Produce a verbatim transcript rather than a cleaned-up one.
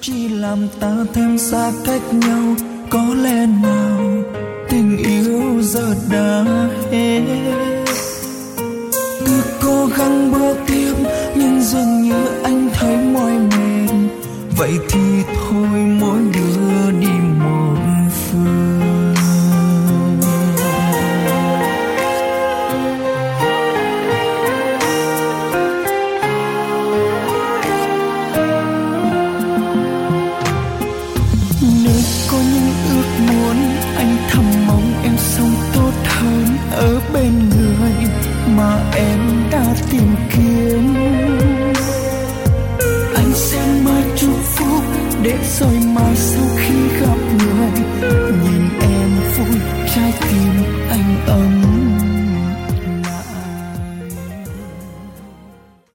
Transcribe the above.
chỉ làm ta thêm xa cách nhau. Có lẽ nào tình yêu giờ đã hết. Cứ cố gắng bước tiếp nhưng dường như anh thấy mỏi mệt. Vậy thì thôi mỗi đứa